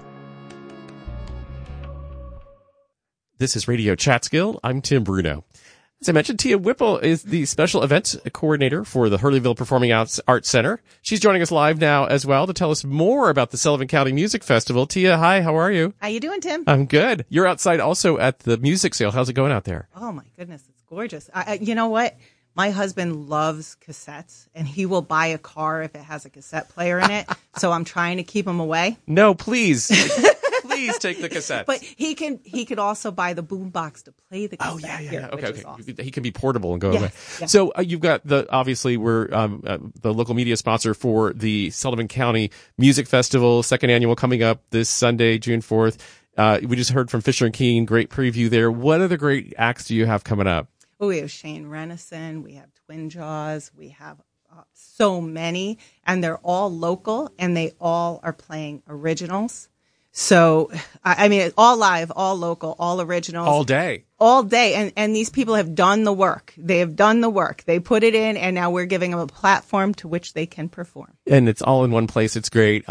This is Radio Chatskill. I'm Tim Bruno. As I mentioned, Tia Whipple is the special events coordinator for the Hurleyville Performing Arts Center. She's joining us live now as well to tell us more about the Sullivan County Music Festival. Tia, hi, how are you? How you doing, Tim? I'm good. You're outside also at the music sale. How's it going out there? Oh, my goodness. It's gorgeous. You know what? My husband loves cassettes, and he will buy a car if it has a cassette player in it. So I'm trying to keep him away. No, please. Please take the cassette. But he could also buy the boombox to play the cassette. Oh, yeah. Here, Okay. Awesome. He can be portable and go Yes, away. yes. So you've got obviously we're the local media sponsor for the Sullivan County Music Festival, second annual, coming up this Sunday, June 4th. We just heard from Fisher and Keene, great preview there. What other great acts do you have coming up? Oh, we have Shane Renison. We have Twin Jaws. We have so many, and they're all local, and they all are playing originals. So, I mean, all live, all local, all originals. All day. All day. And these people have done the work. They have done the work. They put it in, and now we're giving them a platform to which they can perform. And it's all in one place. It's great.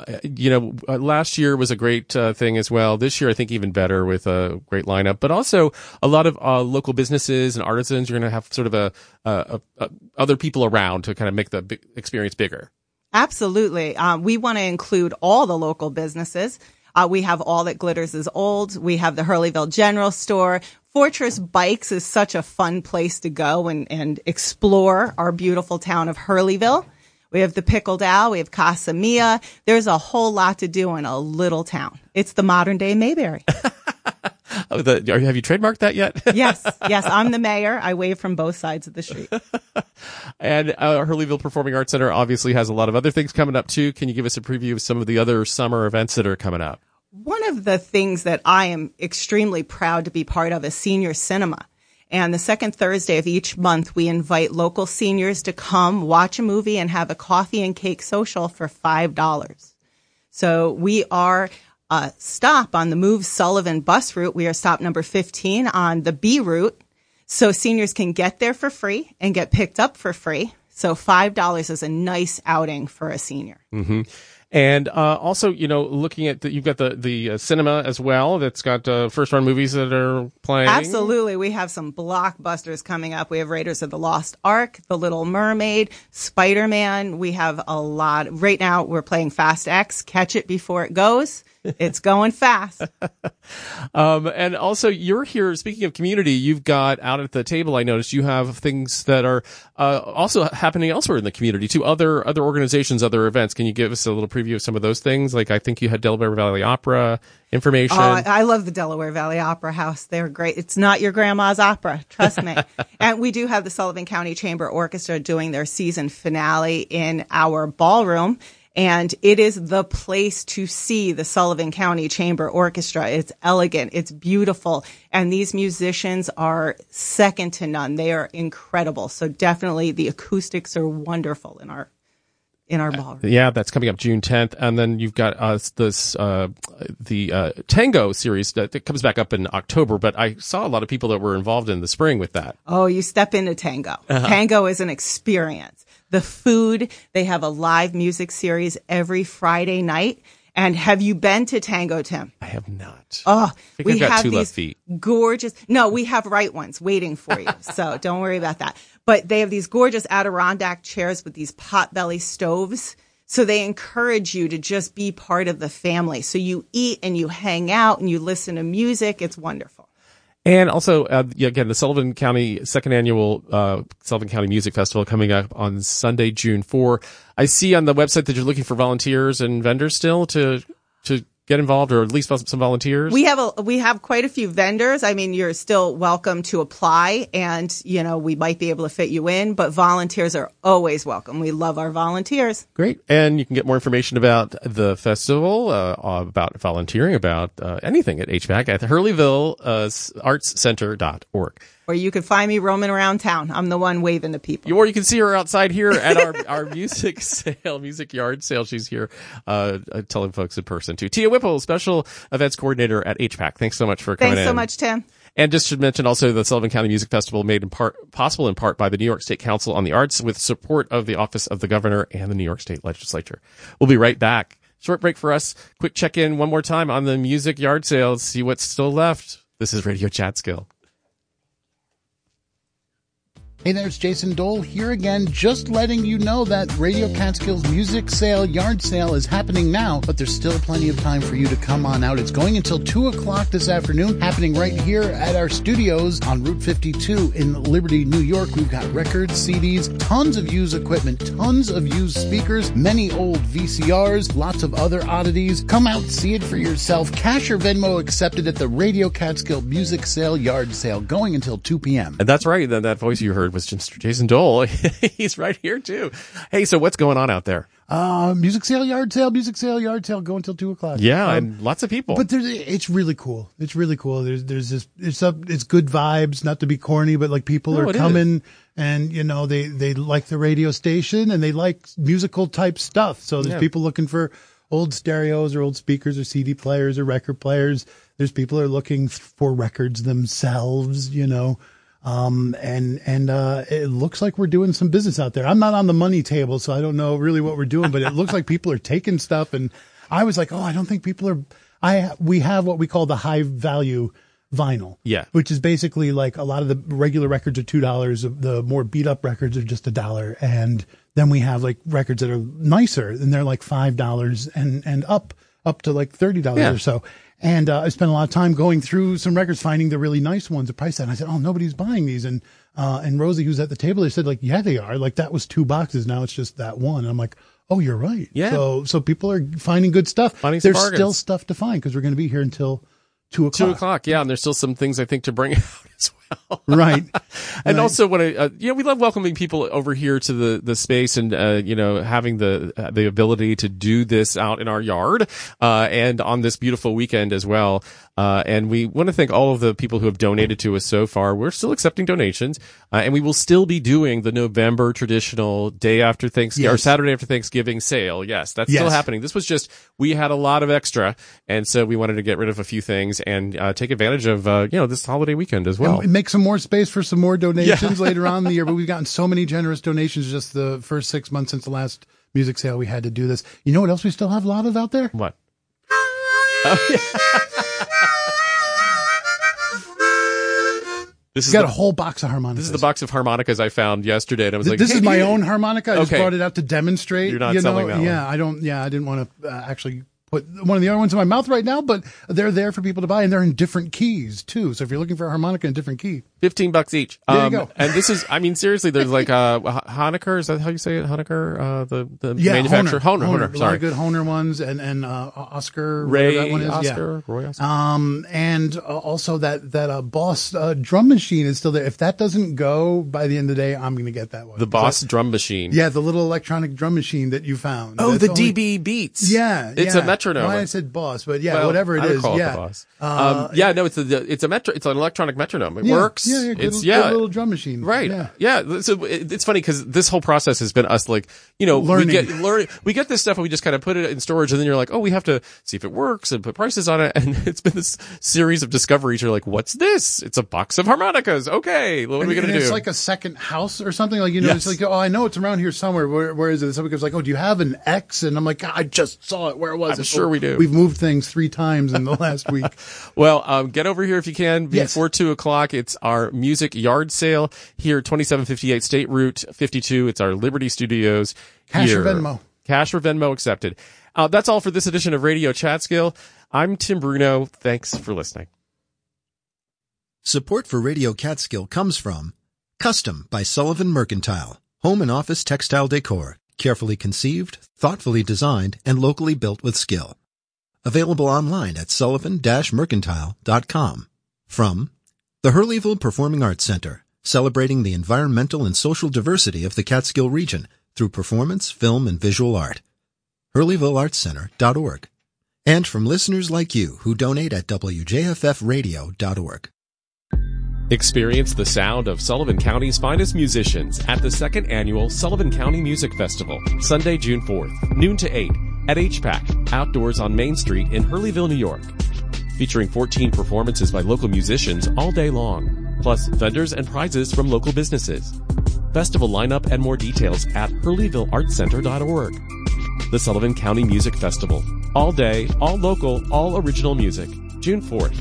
Last year was a great thing as well. This year, I think even better with a great lineup, but also a lot of local businesses and artisans. You're going to have sort of other people around to kind of make the experience bigger. Absolutely. We want to include all the local businesses. We have All That Glitters is Old. We have the Hurleyville General Store. Fortress Bikes is such a fun place to go and explore our beautiful town of Hurleyville. We have the Pickled Owl. We have Casa Mia. There's a whole lot to do in a little town. It's the modern day Mayberry. Have you trademarked that yet? Yes. I'm the mayor. I wave from both sides of the street. And Hurleyville Performing Arts Center obviously has a lot of other things coming up too. Can you give us a preview of some of the other summer events that are coming up? One of the things that I am extremely proud to be part of is Senior Cinema. And the second Thursday of each month, we invite local seniors to come watch a movie and have a coffee and cake social for $5. So we are stop on the Move Sullivan bus route. We are stop number 15 on the B route. So seniors can get there for free and get picked up for free. So $5 is a nice outing for a senior. Mm-hmm. And also, looking at you've got the cinema as well. That's got first run movies that are playing. Absolutely, we have some blockbusters coming up. We have Raiders of the Lost Ark, The Little Mermaid, Spider-Man. We have a lot right now. We're playing Fast X. Catch it before it goes. It's going fast. And also, you're here. Speaking of community, you've got out at the table. I noticed you have things that are also happening elsewhere in the community too. Other organizations, other events. Can you give us a little preview of some of those things? Like I think you had Delaware Valley Opera information. I love the Delaware Valley Opera House. They're great. It's not your grandma's opera. Trust me. And we do have the Sullivan County Chamber Orchestra doing their season finale in our ballroom. And it is the place to see the Sullivan County Chamber Orchestra. It's elegant. It's beautiful. And these musicians are second to none. They are incredible. So definitely the acoustics are wonderful in our ballroom. Yeah, that's coming up June 10th. And then you've got the tango series that comes back up in October. But I saw a lot of people that were involved in the spring with that. Oh, you step into tango. Uh-huh. Tango is an experience. The food, they have a live music series every Friday night. And have you been to Tango, Tim? I have not. Oh, we have two left feet. Gorgeous. No, we have right ones waiting for you. So don't worry about that. But they have these gorgeous Adirondack chairs with these potbelly stoves. So they encourage you to just be part of the family. So you eat and you hang out and you listen to music. It's wonderful. And also, again, the Sullivan County second annual Sullivan County Music Festival coming up on Sunday, June 4. I see on the website that you're looking for volunteers and vendors still to get involved, or at least some volunteers. We have quite a few vendors. I mean, you're still welcome to apply, and we might be able to fit you in, but volunteers are always welcome. We love our volunteers. Great. And you can get more information about the festival, about volunteering, about anything at HVAC at HurleyvilleArtsCenter.org. Or you can find me roaming around town. I'm the one waving to people. Or you can see her outside here at our music yard sale. She's here telling folks in person too. Tia Whipple, Special Events Coordinator at HVAC. Thanks so much for coming in. Thanks so much, Tim. And just to mention also the Sullivan County Music Festival made possible in part by the New York State Council on the Arts with support of the Office of the Governor and the New York State Legislature. We'll be right back. Short break for us. Quick check-in one more time on the music yard sale. See what's still left. This is Radio Catskill. Hey there, it's Jason Dole here again, just letting you know that Radio Catskill's music sale, yard sale is happening now, but there's still plenty of time for you to come on out. It's going until 2 o'clock this afternoon, happening right here at our studios on Route 52 in Liberty, New York. We've got records, CDs, tons of used equipment, tons of used speakers, many old VCRs, lots of other oddities. Come out, see it for yourself. Cash or Venmo accepted at the Radio Catskill music sale, yard sale, going until 2 p.m. And that's right. That voice you heard was Mr. Jason Dole. He's right here too. Hey, so what's going on out there? Music sale, yard sale, go until 2 o'clock. Yeah, and lots of people. But it's really cool. It's really cool. There's this, it's good vibes, not to be corny, but like people are coming and, they like the radio station and they like musical type stuff. So there's people looking for old stereos or old speakers or CD players or record players. There's people who are looking for records themselves, it looks like we're doing some business out there. I'm not on the money table, so I don't know really what we're doing, but it looks like people are taking stuff. And I was like, I don't think people are, we have what we call the high value vinyl. Yeah. Which is basically like a lot of the regular records are $2. The more beat up records are just $1. And then we have like records that are nicer and they're like $5 and up to like $30 or so. And I spent a lot of time going through some records, finding the really nice ones, the price tag. And I said, nobody's buying these. And Rosie, who's at the table, they said, like, yeah, they are. Like, that was 2 boxes. Now it's just that one. And I'm like, oh, you're right. Yeah. So people are finding good stuff. Finding some There's bargains. still stuff to find because we're going to be here until 2 o'clock. 2 o'clock, yeah. And there's still some things I think to bring out as well. Right. And also we love welcoming people over here to the space and, having the ability to do this out in our yard, and on this beautiful weekend as well. And we want to thank all of the people who have donated to us so far. We're still accepting donations, and we will still be doing the November traditional day after Thanksgiving or Saturday after Thanksgiving sale. Yes, that's still happening. This was just, we had a lot of extra. And so we wanted to get rid of a few things and, take advantage of, this holiday weekend as well. And make some more space for some more donations later on in the year. But we've gotten so many generous donations just the first 6 months since the last music sale. We had to do this. You know what else we still have a lot of out there? What? This is got a whole box of harmonicas. This is the box of harmonicas I found yesterday, and I was like, "This is my own harmonica. I just Okay. brought it out to demonstrate." You're not selling that one. Yeah, I don't. Yeah, I didn't want to actually put one of the other ones in my mouth right now, but they're there for people to buy, and they're in different keys too. So if you're looking for a harmonica in a different key, $15 each. There you go. And this is, I mean, seriously, there's like Honecker. Is that how you say it? Honecker, the manufacturer. Hohner. Sorry, A lot of good Hohner ones, and Oscar Ray that one is. Oscar, yeah. Roy Oscar. And also that Boss drum machine is still there. If that doesn't go by the end of the day, I'm going to get that one. The Boss drum machine. Yeah, the little electronic drum machine that you found. Oh, That's the DB Beats. Yeah, it's a metronome. Well, I said Boss, but yeah, Well, whatever it I would is. call it Yeah, the Boss. It's an electronic metronome. It works. Yeah, It's good little drum machine. Right. Yeah. Yeah. So it's funny because this whole process has been us like, Learning. we get this stuff and we just kind of put it in storage, and then you're like, oh, we have to see if it works and put prices on it. And it's been this series of discoveries. You're like, what's this? It's a box of harmonicas. Okay. What are we going to do? It's like a second house or something. Like, it's like, oh, I know it's around here somewhere. Where is it? Somebody goes like, oh, do you have an X? And I'm like, I just saw it. Where was it? I'm sure we do. We've moved things 3 times in the last week. Well, get over here if you can before 2 o'clock. It's our music yard sale here, 2758 State Route 52. It's our Liberty Studios. Cash here. or Venmo. Cash or Venmo accepted. That's all for this edition of Radio Catskill. I'm Tim Bruno. Thanks for listening. Support for Radio Catskill comes from Custom by Sullivan Mercantile. Home and office textile decor. Carefully conceived, thoughtfully designed, and locally built with skill. Available online at sullivan-mercantile.com. From the Hurleyville Performing Arts Center, celebrating the environmental and social diversity of the Catskill region through performance, film, and visual art. HurleyvilleArtsCenter.org. And from listeners like you who donate at WJFFradio.org. Experience the sound of Sullivan County's finest musicians at the second annual Sullivan County Music Festival, Sunday, June 4th, noon to 8, at HPAC, outdoors on Main Street in Hurleyville, New York. Featuring 14 performances by local musicians all day long, plus vendors and prizes from local businesses. Festival lineup and more details at HurleyvilleArtsCenter.org. The Sullivan County Music Festival. All day, all local, all original music. June 4th.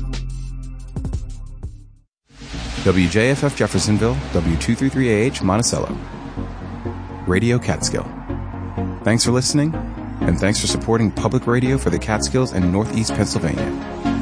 WJFF Jeffersonville, W233AH Monticello. Radio Catskill. Thanks for listening, and thanks for supporting public radio for the Catskills and Northeast Pennsylvania.